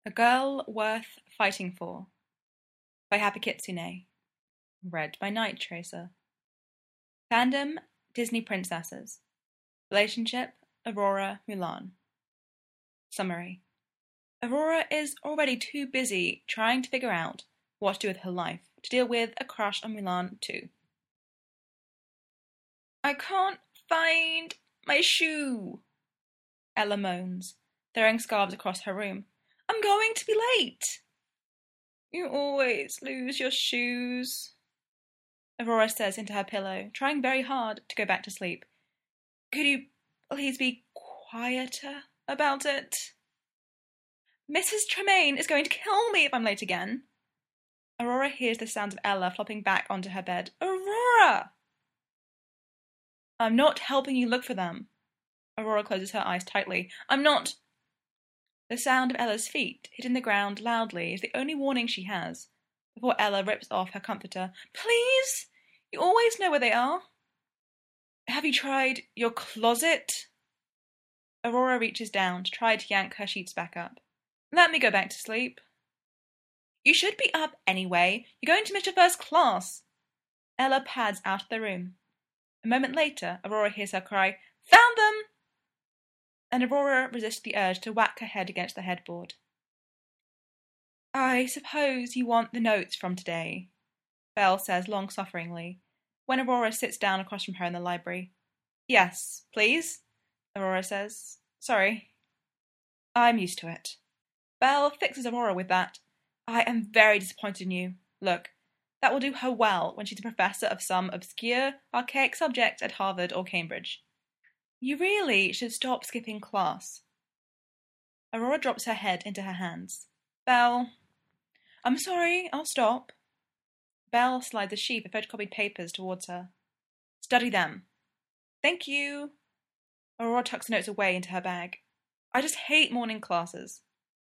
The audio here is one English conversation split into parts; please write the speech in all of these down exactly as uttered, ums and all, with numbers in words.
A Girl Worth Fighting For by Happy Kitsune. Read by Night Tracer. Fandom, Disney Princesses. Relationship, Aurora Mulan. Summary. Aurora is already too busy trying to figure out what to do with her life to deal with a crush on Mulan too. I can't find my shoe, Ella moans, throwing scarves across her room. I'm going to be late. You always lose your shoes, Aurora says into her pillow, trying very hard to go back to sleep. Could you please be quieter about it? Missus Tremaine is going to kill me if I'm late again. Aurora hears the sounds of Ella flopping back onto her bed. Aurora! I'm not helping you look for them. Aurora closes her eyes tightly. I'm not... The sound of Ella's feet hitting the ground loudly is the only warning she has, before Ella rips off her comforter. Please? You always know where they are. Have you tried your closet? Aurora reaches down to try to yank her sheets back up. Let me go back to sleep. You should be up anyway. You're going to miss your first class. Ella pads out of the room. A moment later, Aurora hears her cry, Found them! And Aurora resists the urge to whack her head against the headboard. I suppose you want the notes from today, Belle says long-sufferingly, when Aurora sits down across from her in the library. Yes, please, Aurora says. Sorry. I'm used to it. Belle fixes Aurora with that. I am very disappointed in you. Look, that will do her well when she's a professor of some obscure, archaic subject at Harvard or Cambridge. You really should stop skipping class. Aurora drops her head into her hands. Belle, I'm sorry, I'll stop. Belle slides a sheaf of photocopied papers towards her. Study them. Thank you. Aurora tucks the notes away into her bag. I just hate morning classes.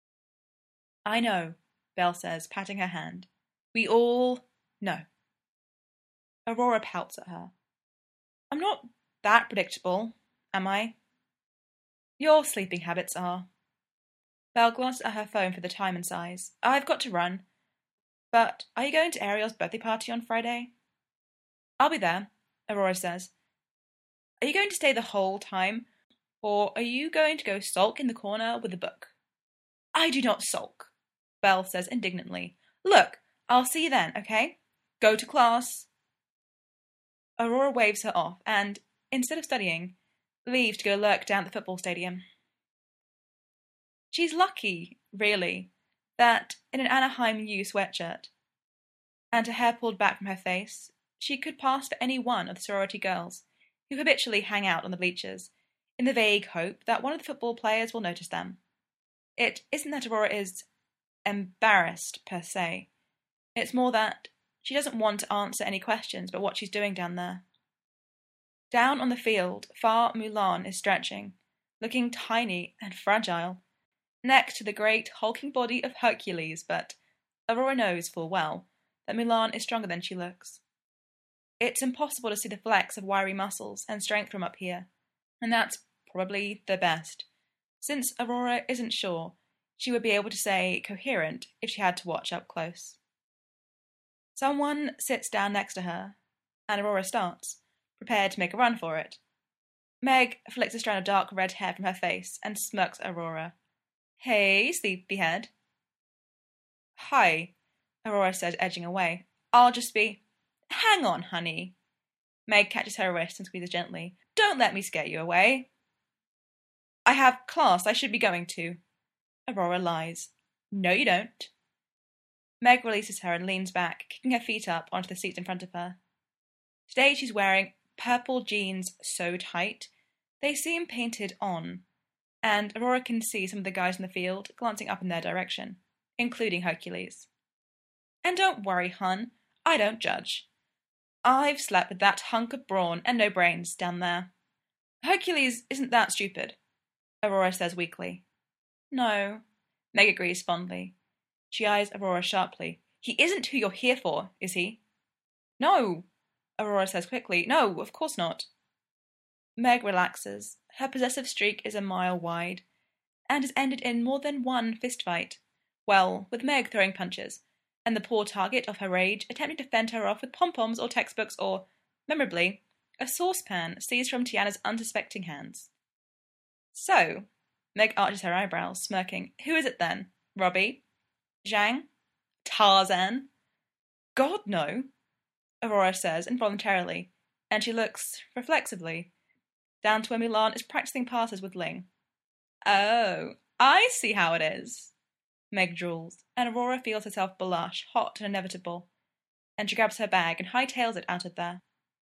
I know, Belle says, patting her hand. We all know. Aurora pouts at her. I'm not that predictable, am I? Your sleeping habits are. Belle glances at her phone for the time and size. I've got to run. But are you going to Ariel's birthday party on Friday? I'll be there, Aurora says. Are you going to stay the whole time, or are you going to go sulk in the corner with a book? I do not sulk, Belle says indignantly. Look, I'll see you then, okay? Go to class. Aurora waves her off and, instead of studying, leaves to go lurk down at the football stadium. She's lucky, really, that in an Anaheim U sweatshirt, and her hair pulled back from her face, she could pass for any one of the sorority girls who habitually hang out on the bleachers, in the vague hope that one of the football players will notice them. It isn't that Aurora is embarrassed, per se. It's more that she doesn't want to answer any questions about what she's doing down there. Down on the field, far Mulan is stretching, looking tiny and fragile, next to the great hulking body of Hercules, but Aurora knows full well that Mulan is stronger than she looks. It's impossible to see the flex of wiry muscles and strength from up here, and that's probably the best, since Aurora isn't sure she would be able to say coherent if she had to watch up close. Someone sits down next to her, and Aurora starts, prepared to make a run for it. Meg flicks a strand of dark red hair from her face and smirks at Aurora. Hey, sleepyhead. Hi, Aurora says, edging away. I'll just be... Hang on, honey. Meg catches her wrist and squeezes gently. Don't let me scare you away. I have class I should be going to. Aurora lies. No, you don't. Meg releases her and leans back, kicking her feet up onto the seat in front of her. Today she's wearing purple jeans so tight, they seem painted on, and Aurora can see some of the guys in the field glancing up in their direction, including Hercules. And don't worry, hun, I don't judge. I've slept with that hunk of brawn and no brains down there. Hercules isn't that stupid, Aurora says weakly. No, Meg agrees fondly. She eyes Aurora sharply. He isn't who you're here for, is he? No, Aurora says quickly. No, of course not. Meg relaxes. Her possessive streak is a mile wide, and has ended in more than one fistfight, Well, with Meg throwing punches, and the poor target of her rage attempting to fend her off with pom-poms or textbooks or, memorably, a saucepan seized from Tiana's unsuspecting hands. So, Meg arches her eyebrows, smirking. Who is it then? Robbie? Zhang? Tarzan? God, no, Aurora says involuntarily, and she looks, reflexively, down to where Mulan is practicing passes with Ling. Oh, I see how it is, Meg drools, and Aurora feels herself blush, hot and inevitable, and she grabs her bag and hightails it out of there.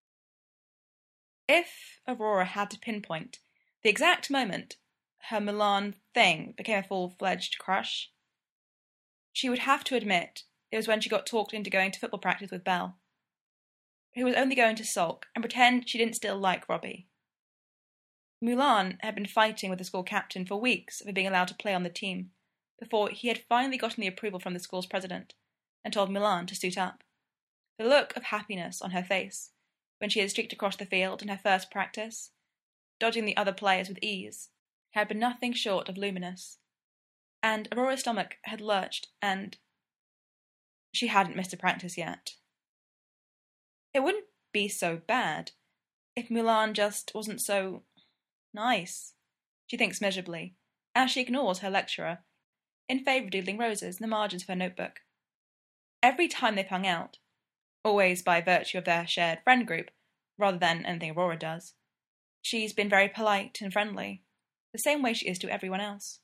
If Aurora had to pinpoint the exact moment her Mulan thing became a full-fledged crush, she would have to admit it was when she got talked into going to football practice with Belle, who was only going to sulk and pretend she didn't still like Robbie. Mulan had been fighting with the school captain for weeks for being allowed to play on the team, before he had finally gotten the approval from the school's president and told Mulan to suit up. The look of happiness on her face when she had streaked across the field in her first practice, dodging the other players with ease, had been nothing short of luminous. And Aurora's stomach had lurched, and she hadn't missed a practice yet. It wouldn't be so bad if Mulan just wasn't so nice, she thinks miserably, as she ignores her lecturer in favour of doodling roses in the margins of her notebook. Every time they've hung out, always by virtue of their shared friend group, rather than anything Aurora does, she's been very polite and friendly, the same way she is to everyone else.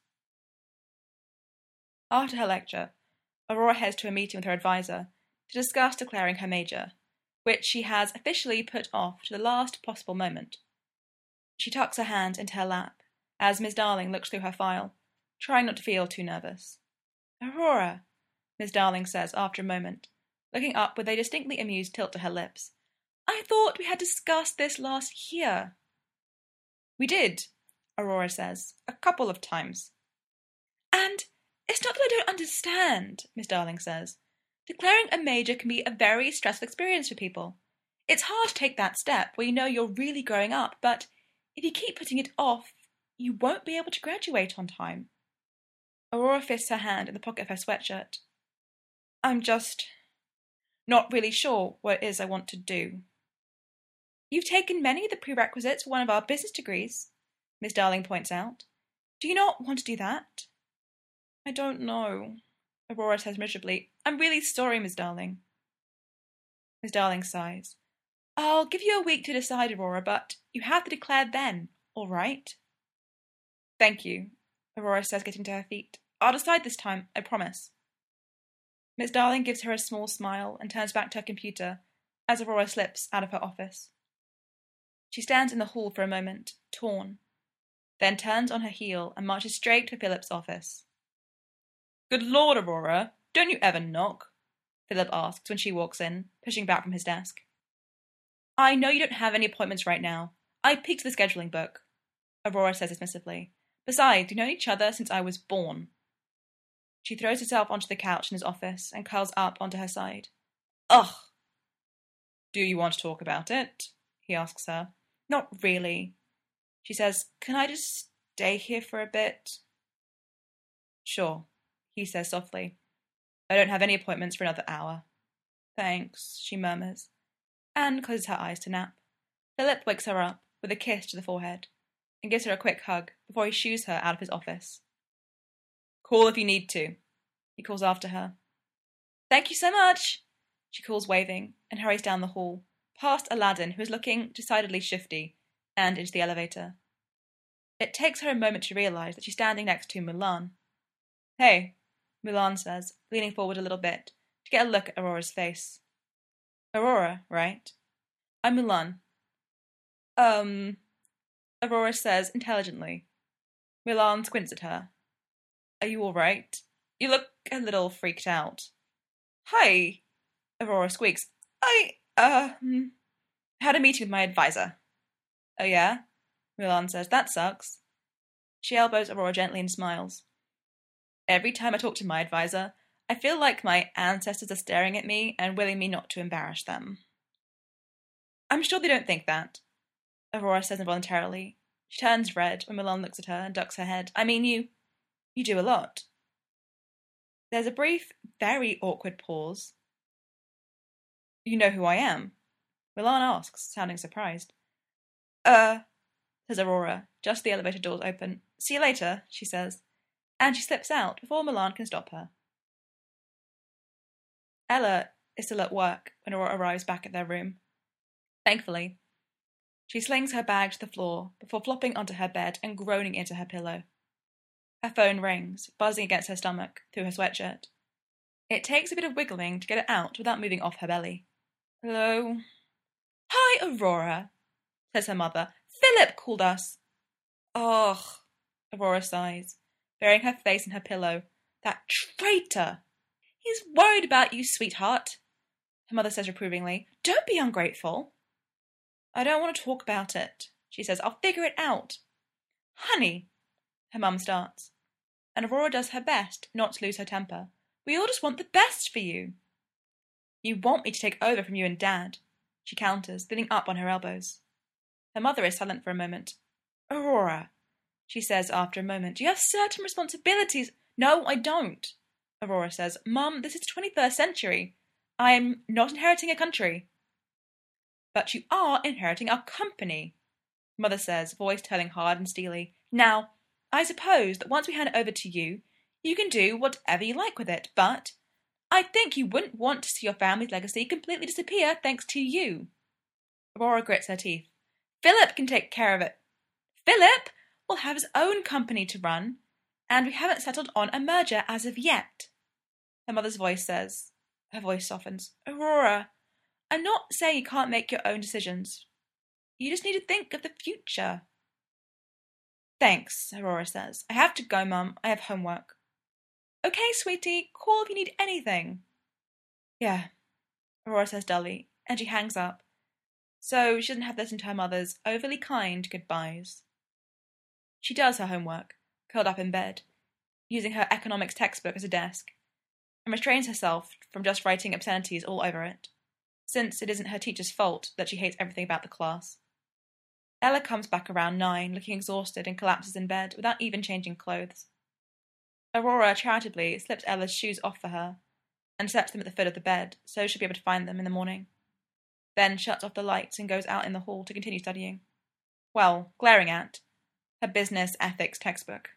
After her lecture, Aurora heads to a meeting with her advisor to discuss declaring her major, which she has officially put off to the last possible moment. She tucks her hand into her lap as Miss Darling looks through her file, trying not to feel too nervous. Aurora, Miss Darling says after a moment, looking up with a distinctly amused tilt to her lips. I thought we had discussed this last year. We did, Aurora says, a couple of times. And it's not that I don't understand, Miss Darling says. Declaring a major can be a very stressful experience for people. It's hard to take that step where you know you're really growing up, but if you keep putting it off, you won't be able to graduate on time. Aurora fists her hand in the pocket of her sweatshirt. I'm just not really sure what it is I want to do. You've taken many of the prerequisites for one of our business degrees, Miss Darling points out. Do you not want to do that? I don't know, Aurora says miserably. I'm really sorry, Miss Darling. Miss Darling sighs. I'll give you a week to decide, Aurora, but you have to declare then, all right? Thank you, Aurora says, getting to her feet. I'll decide this time, I promise. Miss Darling gives her a small smile and turns back to her computer as Aurora slips out of her office. She stands in the hall for a moment, torn, then turns on her heel and marches straight to Philip's office. Good Lord, Aurora, don't you ever knock? Philip asks when she walks in, pushing back from his desk. I know you don't have any appointments right now. I peeked the scheduling book, Aurora says dismissively. Besides, we've known each other since I was born. She throws herself onto the couch in his office and curls up onto her side. Ugh! Do you want to talk about it? He asks her. Not really. She says, Can I just stay here for a bit? Sure, he says softly. I don't have any appointments for another hour. Thanks, she murmurs, and closes her eyes to nap. Philip wakes her up with a kiss to the forehead and gives her a quick hug before he shoos her out of his office. Call if you need to, he calls after her. Thank you so much, she calls, waving, and hurries down the hall, past Aladdin, who is looking decidedly shifty, and into the elevator. It takes her a moment to realise that she's standing next to Mulan. Hey, Mulan says, leaning forward a little bit to get a look at Aurora's face. Aurora, right? I'm Mulan. Um, Aurora says intelligently. Mulan squints at her. Are you all right? You look a little freaked out. Hi, Aurora squeaks. I, uh, had a meeting with my advisor. Oh yeah? Mulan says, that sucks. She elbows Aurora gently and smiles. Every time I talk to my advisor, I feel like my ancestors are staring at me and willing me not to embarrass them. I'm sure they don't think that, Aurora says involuntarily. She turns red when Mulan looks at her and ducks her head. I mean, you, you do a lot. There's a brief, very awkward pause. You know who I am? Milan asks, sounding surprised. Uh, says Aurora, just as the elevator doors open. See you later, she says, and she slips out before Milan can stop her. Ella is still at work when Aurora arrives back at their room. Thankfully, she slings her bag to the floor before flopping onto her bed and groaning into her pillow. Her phone rings, buzzing against her stomach through her sweatshirt. It takes a bit of wiggling to get it out without moving off her belly. Hello? Hi, Aurora, says her mother. Philip called us. Ugh, Aurora sighs, burying her face in her pillow. That traitor! He's worried about you, sweetheart, her mother says reprovingly. Don't be ungrateful. I don't want to talk about it, she says. I'll figure it out. Honey, her mum starts, and Aurora does her best not to lose her temper. We all just want the best for you. You want me to take over from you and Dad, she counters, leaning up on her elbows. Her mother is silent for a moment. Aurora, she says after a moment, you have certain responsibilities. No, I don't, Aurora says. Mum, this is the twenty-first century. I'm not inheriting a country. But you are inheriting our company, Mother says, voice turning hard and steely. Now, I suppose that once we hand it over to you, you can do whatever you like with it, but I think you wouldn't want to see your family's legacy completely disappear thanks to you. Aurora grits her teeth. Philip can take care of it. Philip will have his own company to run, and we haven't settled on a merger as of yet, her mother's voice says. Her voice softens. Aurora, I'm not saying you can't make your own decisions. You just need to think of the future. Thanks, Aurora says. I have to go, Mum. I have homework. Okay, sweetie, call if you need anything. Yeah, Aurora says dully, and she hangs up, so she doesn't have to listen to her mother's overly kind goodbyes. She does her homework, curled up in bed, using her economics textbook as a desk, and restrains herself from just writing obscenities all over it, since it isn't her teacher's fault that she hates everything about the class. Ella comes back around nine, looking exhausted, and collapses in bed without even changing clothes. Aurora charitably slips Ella's shoes off for her and sets them at the foot of the bed so she'll be able to find them in the morning, then shuts off the lights and goes out in the hall to continue studying. Well, glaring at her business ethics textbook.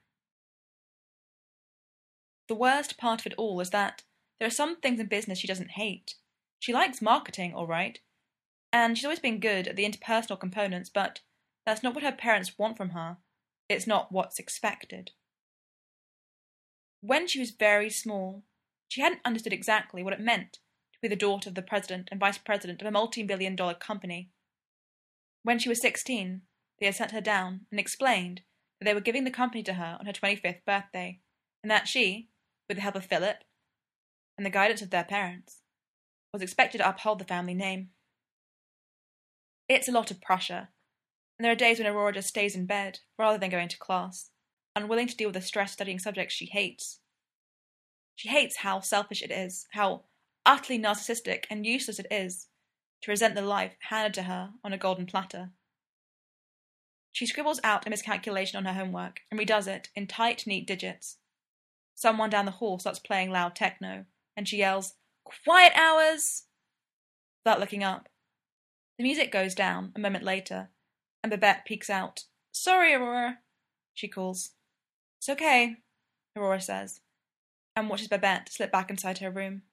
The worst part of it all is that there are some things in business she doesn't hate. She likes marketing, all right, and she's always been good at the interpersonal components, but that's not what her parents want from her. It's not what's expected. When she was very small, she hadn't understood exactly what it meant to be the daughter of the president and vice president of a multi-billion dollar company. When she was sixteen, they had sat her down and explained that they were giving the company to her on her twenty-fifth birthday, and that she, with the help of Philip and the guidance of their parents, was expected to uphold the family name. It's a lot of pressure, and there are days when Aurora just stays in bed rather than going to class, unwilling to deal with the stress studying subjects she hates. She hates how selfish it is, how utterly narcissistic and useless it is to resent the life handed to her on a golden platter. She scribbles out a miscalculation on her homework and redoes it in tight, neat digits. Someone down the hall starts playing loud techno, and she yells, Quiet hours! Without looking up. The music goes down a moment later, and Babette peeks out. Sorry, Aurora, she calls. It's okay, Aurora says, and watches Babette slip back inside her room.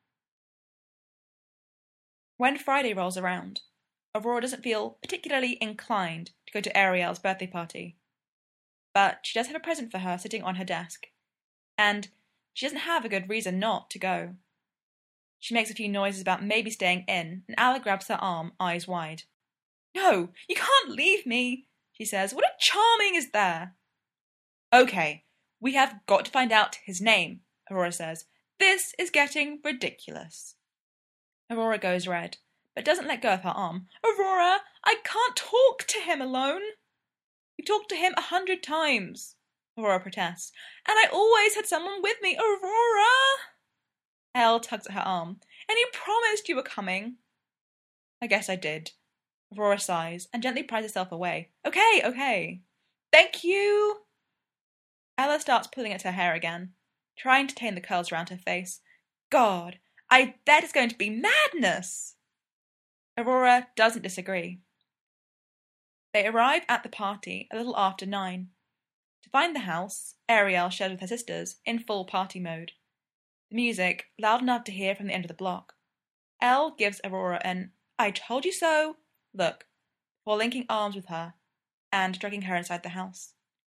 When Friday rolls around, Aurora doesn't feel particularly inclined to go to Ariel's birthday party. But she does have a present for her sitting on her desk, and she doesn't have a good reason not to go. She makes a few noises about maybe staying in, and Ella grabs her arm, eyes wide. No, you can't leave me, she says. What a charming is there? Okay, we have got to find out his name, Aurora says. This is getting ridiculous. Aurora goes red, but doesn't let go of her arm. Aurora, I can't talk to him alone. You've talked to him a hundred times, Aurora protests, and I always had someone with me, Aurora. Elle tugs at her arm. And you promised you were coming. I guess I did. Aurora sighs and gently pries herself away. Okay, okay. Thank you. Ella starts pulling at her hair again. trying to tame the curls around her face. God, I bet it's going to be madness! Aurora doesn't disagree. They arrive at the party a little after nine. To find the house, Ariel shares with her sisters, in full party mode. The music, loud enough to hear from the end of the block. Elle gives Aurora an "I told you so" look, before linking arms with her and dragging her inside the house.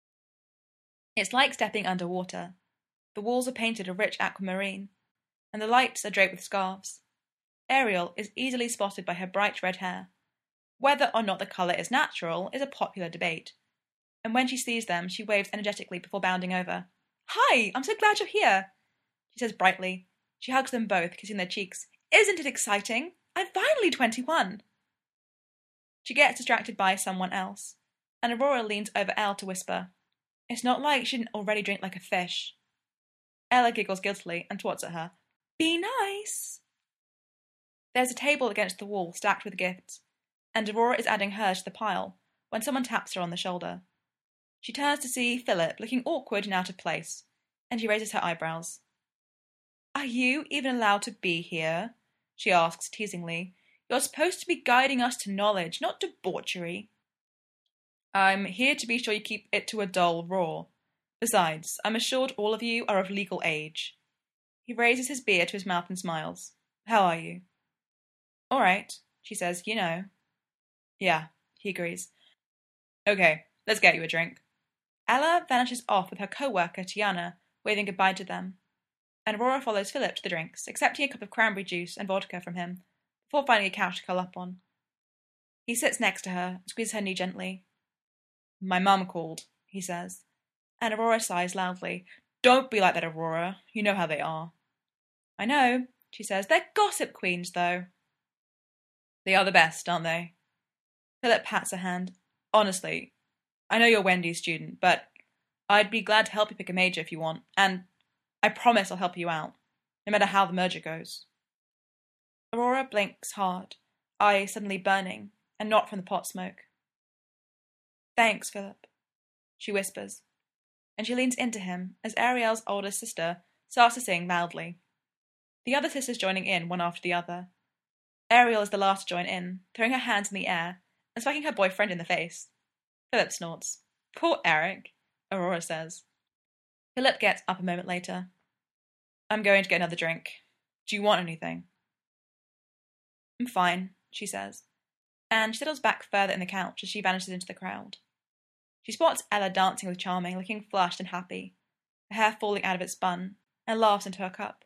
It's like stepping underwater. The walls are painted a rich aquamarine, and the lights are draped with scarves. Ariel is easily spotted by her bright red hair. Whether or not the colour is natural is a popular debate, and when she sees them, she waves energetically before bounding over. "Hi, I'm so glad you're here," she says brightly. She hugs them both, kissing their cheeks. "Isn't it exciting? I'm finally twenty-one." She gets distracted by someone else, and Aurora leans over Elle to whisper, "It's not like she didn't already drink like a fish." Ella giggles guiltily and twats at her. "Be nice." There's a table against the wall stacked with gifts, and Aurora is adding hers to the pile when someone taps her on the shoulder. She turns to see Philip looking awkward and out of place, and she raises her eyebrows. "Are you even allowed to be here?" she asks teasingly. "You're supposed to be guiding us to knowledge, not debauchery." "I'm here to be sure you keep it to a dull roar. Besides, I'm assured all of you are of legal age." He raises his beard to his mouth and smiles. "How are you?" "All right," she says, "you know." "Yeah," he agrees. "Okay, let's get you a drink." Ella vanishes off with her co-worker, Tiana, waving goodbye to them, and Aurora follows Philip to the drinks, accepting a cup of cranberry juice and vodka from him, before finding a couch to curl up on. He sits next to her and squeezes her knee gently. "My mum called," he says, and Aurora sighs loudly. "Don't be like that, Aurora. You know how they are." "I know," she says. "They're gossip queens, though." "They are the best, aren't they?" Philip pats her hand. "Honestly, I know you're Wendy's student, but I'd be glad to help you pick a major if you want, and I promise I'll help you out, no matter how the merger goes." Aurora blinks hard, eyes suddenly burning, and not from the pot smoke. "Thanks, Philip," she whispers, and she leans into him as Ariel's older sister starts to sing loudly. The other sisters joining in one after the other. Ariel is the last to join in, throwing her hands in the air and smacking her boyfriend in the face. Philip snorts. "Poor Eric," Aurora says. Philip gets up a moment later. "I'm going to get another drink. Do you want anything?" "I'm fine," she says, and she settles back further in the couch as she vanishes into the crowd. She spots Ella dancing with Charming, looking flushed and happy, her hair falling out of its bun, and laughs into her cup.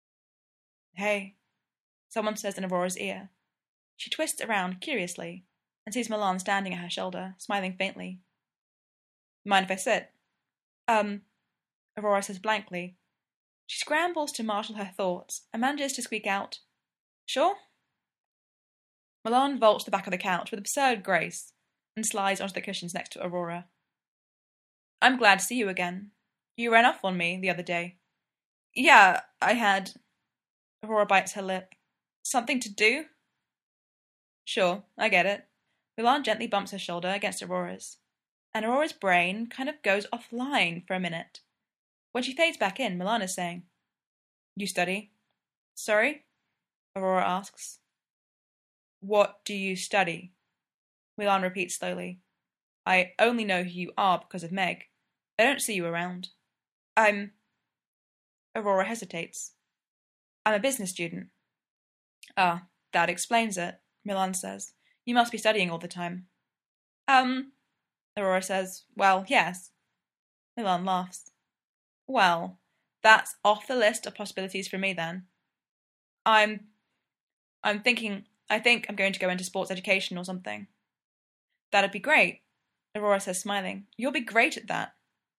"Hey," someone says in Aurora's ear. She twists around curiously and sees Milan standing at her shoulder, smiling faintly. "Mind if I sit?" Um, Aurora says blankly. She scrambles to marshal her thoughts and manages to squeak out, "Sure?" Milan vaults the back of the couch with absurd grace and slides onto the cushions next to Aurora. "I'm glad to see you again. You ran off on me the other day." "Yeah, I had..." Aurora bites her lip. "Something to do?" "Sure, I get it." Milan gently bumps her shoulder against Aurora's, and Aurora's brain kind of goes offline for a minute. When she fades back in, Milan is saying, "You study?" "Sorry?" Aurora asks. "What do you study?" Milan repeats slowly. "I only know who you are because of Meg. I don't see you around." I'm... Aurora hesitates. "I'm a business student." "Ah, that explains it," Milan says. "You must be studying all the time." Um, Aurora says, "Well, yes." Milan laughs. "Well, that's off the list of possibilities for me then. I'm... I'm thinking... I think I'm going to go into sports education or something." "That'd be great," Aurora says, smiling. "You'll be great at that."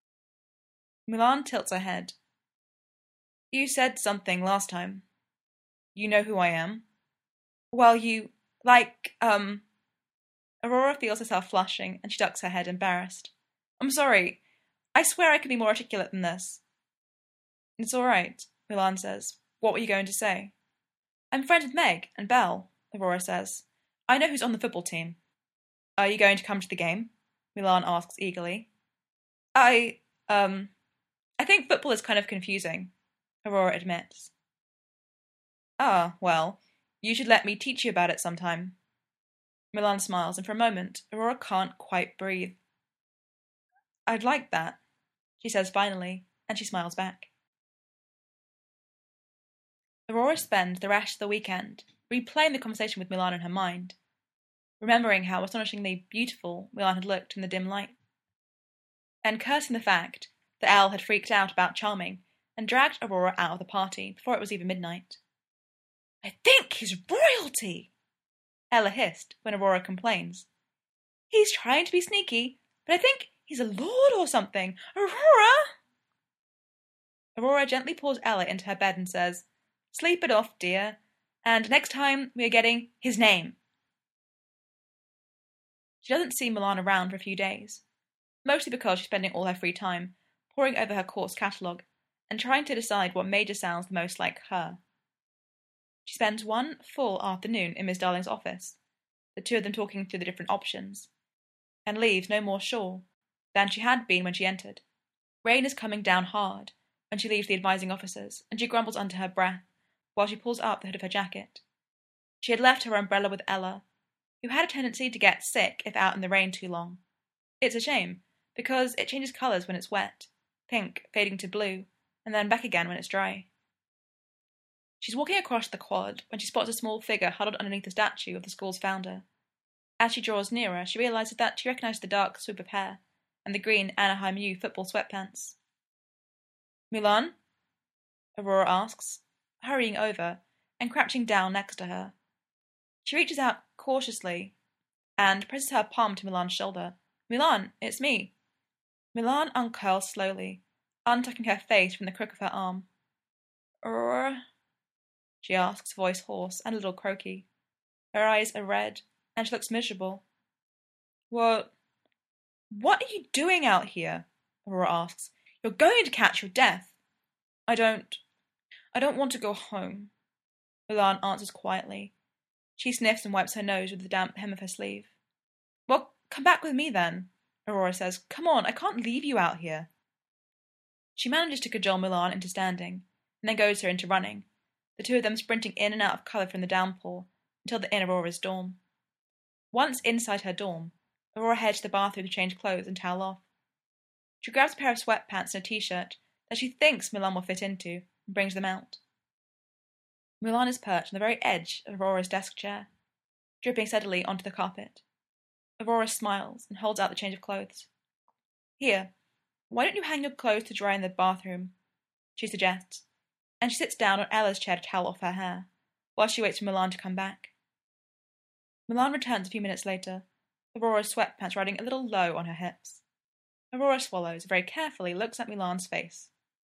Milan tilts her head. "You said something last time. You know who I am?" "Well, you... like, um..." Aurora feels herself flushing, and she ducks her head, embarrassed. "I'm sorry. I swear I could be more articulate than this." "It's all right," Milan says. "What were you going to say?" "I'm friends with Meg and Belle," Aurora says. "I know who's on the football team." "Are you going to come to the game?" Milan asks eagerly. I, um... I think football is kind of confusing, Aurora admits. Ah, well, you should let me teach you about it sometime. Milan smiles, and for a moment, Aurora can't quite breathe. I'd like that, she says finally, and she smiles back. Aurora spends the rest of the weekend replaying the conversation with Milan in her mind, remembering how astonishingly beautiful Milan had looked in the dim light, and cursing the fact that Elle had freaked out about Charming and dragged Aurora out of the party before it was even midnight. I think he's royalty, Ella hissed when Aurora complains. He's trying to be sneaky, but I think he's a lord or something. Aurora! Aurora gently pulls Ella into her bed and says, Sleep it off, dear, and next time we are getting his name. She doesn't see Milan around for a few days, mostly because she's spending all her free time poring over her course catalogue and trying to decide what major sounds the most like her. She spends one full afternoon in Miss Darling's office, the two of them talking through the different options, and leaves no more sure than she had been when she entered. Rain is coming down hard when she leaves the advising officers, and she grumbles under her breath while she pulls up the hood of her jacket. She had left her umbrella with Ella, who had a tendency to get sick if out in the rain too long. It's a shame, because it changes colours when it's wet, pink fading to blue, and then back again when it's dry. She's walking across the quad when she spots a small figure huddled underneath the statue of the school's founder. As she draws nearer, she realises that she recognises the dark swoop of hair and the green Anaheim U football sweatpants. Milan? Aurora asks, hurrying over and crouching down next to her. She reaches out cautiously and presses her palm to Milan's shoulder. Milan, it's me. Milan uncurls slowly, untucking her face from the crook of her arm. Aurora? She asks, voice hoarse and a little croaky. Her eyes are red, and she looks miserable. What? What are you doing out here? Aurora asks. You're going to catch your death. I don't... I don't want to go home. Milan answers quietly. She sniffs and wipes her nose with the damp hem of her sleeve. Well, come back with me then, Aurora says. Come on, I can't leave you out here. She manages to cajole Milan into standing, and then goads her into running, the two of them sprinting in and out of colour from the downpour until they're in Aurora's dorm. Once inside her dorm, Aurora heads to the bathroom to change clothes and towel off. She grabs a pair of sweatpants and a t-shirt that she thinks Milan will fit into and brings them out. Milan is perched on the very edge of Aurora's desk chair, dripping steadily onto the carpet. Aurora smiles and holds out the change of clothes. Here, why don't you hang your clothes to dry in the bathroom? She suggests, and she sits down on Ella's chair to towel off her hair, while she waits for Milan to come back. Milan returns a few minutes later, Aurora's sweatpants riding a little low on her hips. Aurora swallows and very carefully looks at Milan's face.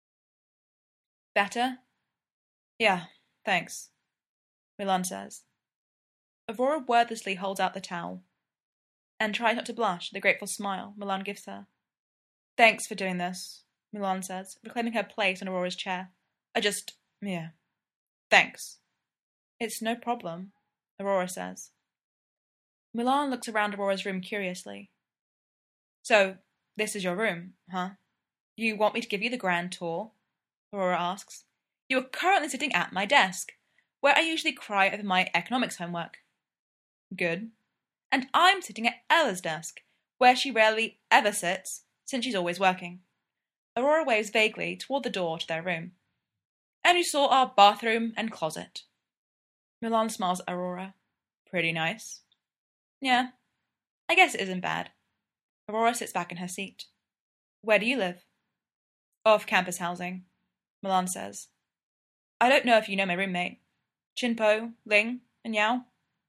Better? Yeah, thanks, Milan says. Aurora wordlessly holds out the towel, and tries not to blush at the grateful smile Milan gives her. Thanks for doing this, Milan says, reclaiming her place on Aurora's chair. I just... yeah. Thanks. It's no problem, Aurora says. Milan looks around Aurora's room curiously. So, this is your room, huh? You want me to give you the grand tour? Aurora asks. You are currently sitting at my desk, where I usually cry over my economics homework. Good. And I'm sitting at Ella's desk, where she rarely ever sits, since she's always working. Aurora waves vaguely toward the door to their room. And you saw our bathroom and closet. Milan smiles at Aurora. Pretty nice. Yeah, I guess it isn't bad. Aurora sits back in her seat. Where do you live? Off-campus housing, Milan says. I don't know if you know my roommate. Chinpo, Ling, and Yao?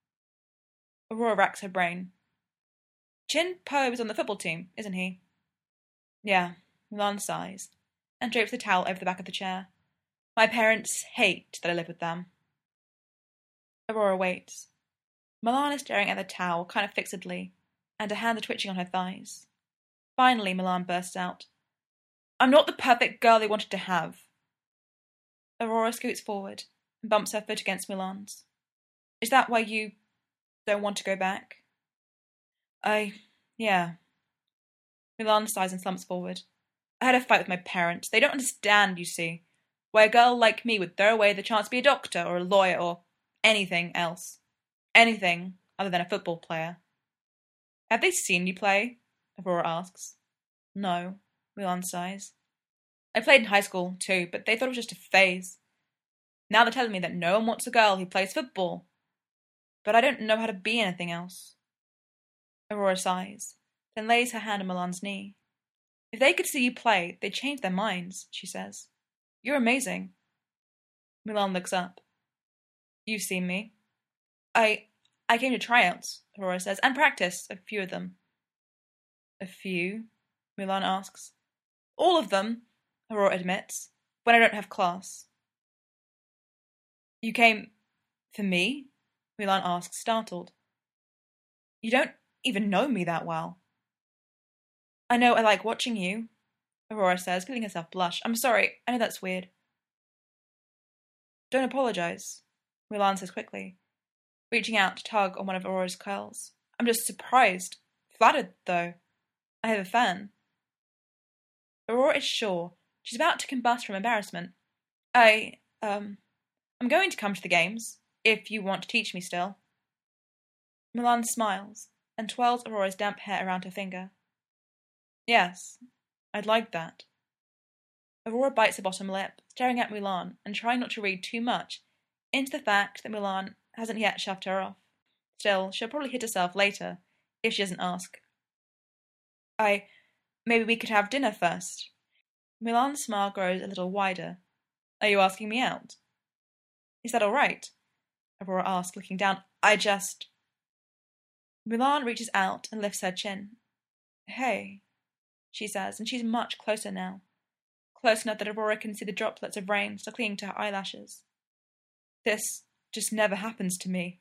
Aurora racks her brain. Chinpo is on the football team, isn't he? Yeah, Milan sighs, and drapes the towel over the back of the chair. My parents hate that I live with them. Aurora waits. Milan is staring at the towel kind of fixedly, and her hands are twitching on her thighs. Finally, Milan bursts out. I'm not the perfect girl they wanted to have. Aurora scoots forward and bumps her foot against Milan's. Is that why you don't want to go back? I... yeah. Milan sighs and slumps forward. I had a fight with my parents. They don't understand, you see, why a girl like me would throw away the chance to be a doctor or a lawyer or anything else. Anything other than a football player. Have they seen you play? Aurora asks. No, Mulan sighs. I played in high school, too, but they thought it was just a phase. Now they're telling me that no one wants a girl who plays football. But I don't know how to be anything else. Aurora sighs, then lays her hand on Mulan's knee. If they could see you play, they'd change their minds, she says. You're amazing. Mulan looks up. You've seen me. I... I came to tryouts, Aurora says, and practice, a few of them. A few? Mulan asks. All of them, Aurora admits, when I don't have class. You came for me? Mulan asks, startled. You don't even know me that well. I know I like watching you, Aurora says, feeling herself blush. I'm sorry, I know that's weird. Don't apologize, Mulan says quickly, reaching out to tug on one of Aurora's curls. I'm just surprised. Flattered, though. I have a fan. Aurora is sure she's about to combust from embarrassment. I, um, I'm going to come to the games, if you want to teach me still. Mulan smiles and twirls Aurora's damp hair around her finger. Yes, I'd like that. Aurora bites her bottom lip, staring at Mulan and trying not to read too much into the fact that Mulan hasn't yet shoved her off. Still, she'll probably hit herself later, if she doesn't ask. I... maybe we could have dinner first. Mulan's smile grows a little wider. Are you asking me out? Is that all right? Aurora asks, looking down. I just... Mulan reaches out and lifts her chin. Hey, she says, and she's much closer now. Close enough that Aurora can see the droplets of rain still clinging to her eyelashes. This just never happens to me.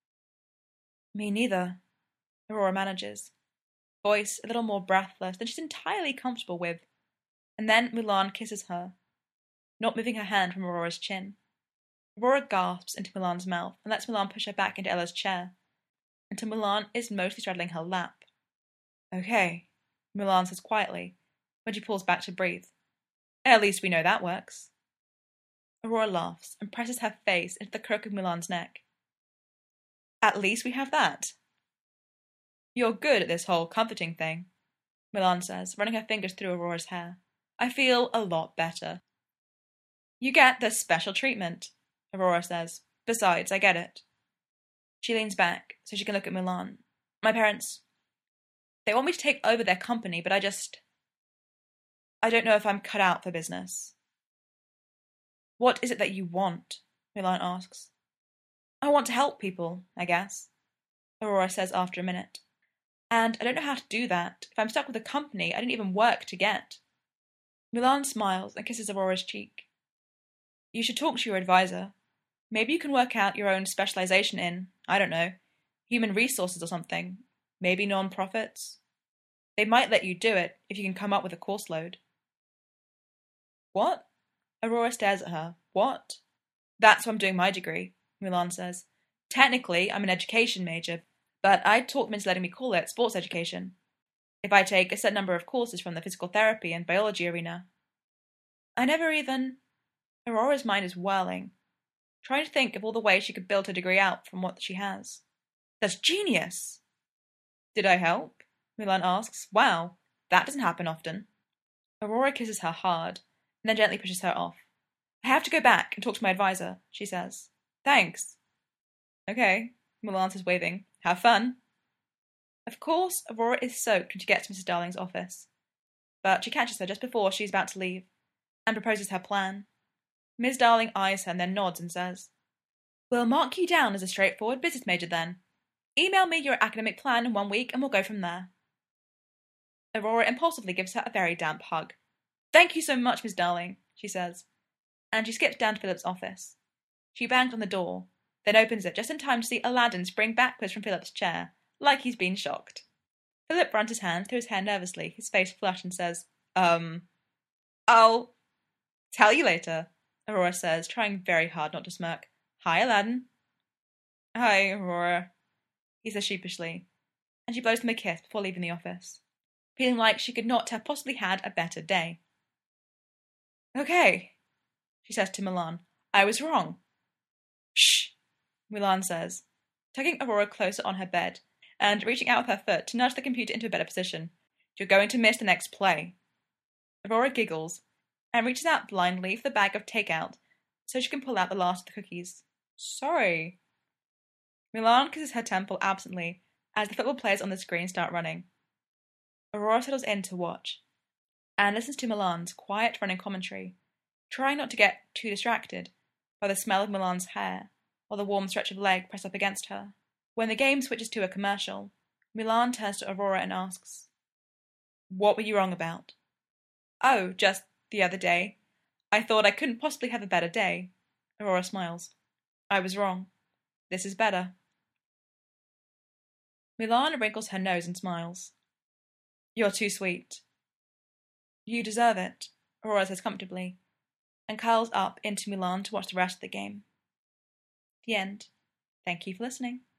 Me neither, Aurora manages, voice a little more breathless than she's entirely comfortable with. And then Mulan kisses her, not moving her hand from Aurora's chin. Aurora gasps into Mulan's mouth and lets Mulan push her back into Ella's chair, until Mulan is mostly straddling her lap. Okay, Mulan says quietly, when she pulls back to breathe. At least we know that works. Aurora laughs and presses her face into the crook of Mulan's neck. At least we have that. You're good at this whole comforting thing, Mulan says, running her fingers through Aurora's hair. I feel a lot better. You get the special treatment, Aurora says. Besides, I get it. She leans back so she can look at Mulan. My parents, they want me to take over their company, but I just... I don't know if I'm cut out for business. What is it that you want? Mulan asks. I want to help people, I guess, Aurora says after a minute. And I don't know how to do that if I'm stuck with a company I didn't even work to get. Mulan smiles and kisses Aurora's cheek. You should talk to your advisor. Maybe you can work out your own specialization in, I don't know, human resources or something. Maybe non-profits. They might let you do it if you can come up with a course load. What? Aurora stares at her. What? That's why I'm doing my degree, Mulan says. Technically, I'm an education major, but I'd talk them into letting me call it sports education. If I take a set number of courses from the physical therapy and biology arena. I never even... Aurora's mind is whirling, trying to think of all the ways she could build her degree out from what she has. That's genius! Did I help? Mulan asks. Wow, that doesn't happen often. Aurora kisses her hard, and then gently pushes her off. I have to go back and talk to my advisor, she says. Thanks. Okay, Mulan says, waving. Have fun. Of course, Aurora is soaked when she gets to Missus Darling's office, but she catches her just before she's about to leave, and proposes her plan. Miss Darling eyes her and then nods and says, We'll mark you down as a straightforward business major then. Email me your academic plan in one week and we'll go from there. Aurora impulsively gives her a very damp hug. Thank you so much, Miss Darling, she says, and she skips down to Philip's office. She bangs on the door, then opens it just in time to see Aladdin spring backwards from Philip's chair, like he's been shocked. Philip runs his hand through his hair nervously, his face flushed, and says, Um, I'll tell you later, Aurora says, trying very hard not to smirk. Hi, Aladdin. Hi, Aurora, he says sheepishly, and she blows him a kiss before leaving the office, feeling like she could not have possibly had a better day. Okay, she says to Milan. I was wrong. Shh, Milan says, tugging Aurora closer on her bed and reaching out with her foot to nudge the computer into a better position. You're going to miss the next play. Aurora giggles and reaches out blindly for the bag of takeout so she can pull out the last of the cookies. Sorry. Milan kisses her temple absently as the football players on the screen start running. Aurora settles in to watch and listens to Milan's quiet running commentary, trying not to get too distracted by the smell of Milan's hair or the warm stretch of leg pressed up against her. When the game switches to a commercial, Milan turns to Aurora and asks, What were you wrong about? Oh, just the other day. I thought I couldn't possibly have a better day. Aurora smiles. I was wrong. This is better. Milan wrinkles her nose and smiles. You're too sweet. You deserve it, Aurora says comfortably, and curls up into Milan to watch the rest of the game. The end. Thank you for listening.